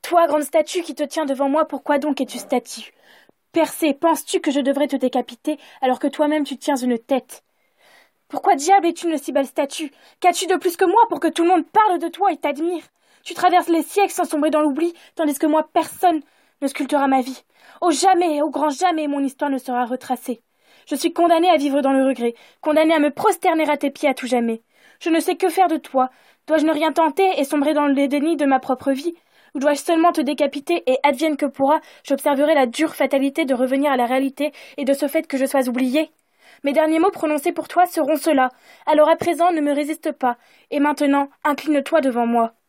Toi, grande statue qui te tiens devant moi, pourquoi donc es-tu statue? Persée, penses-tu que je devrais te décapiter alors que toi-même tu tiens une tête? Pourquoi diable es-tu une si belle statue? Qu'as-tu de plus que moi pour que tout le monde parle de toi et t'admire? Tu traverses les siècles sans sombrer dans l'oubli, tandis que moi, personne ne sculptera ma vie. Au jamais, au grand jamais, mon histoire ne sera retracée. Je suis condamnée à vivre dans le regret, condamnée à me prosterner à tes pieds à tout jamais. Je ne sais que faire de toi. Dois-je ne rien tenter et sombrer dans le déni de ma propre vie? Ou dois-je seulement te décapiter et, advienne que pourra, j'observerai la dure fatalité de revenir à la réalité et de ce fait que je sois oubliée? Mes derniers mots prononcés pour toi seront ceux-là. Alors à présent, ne me résiste pas. Et maintenant, incline-toi devant moi.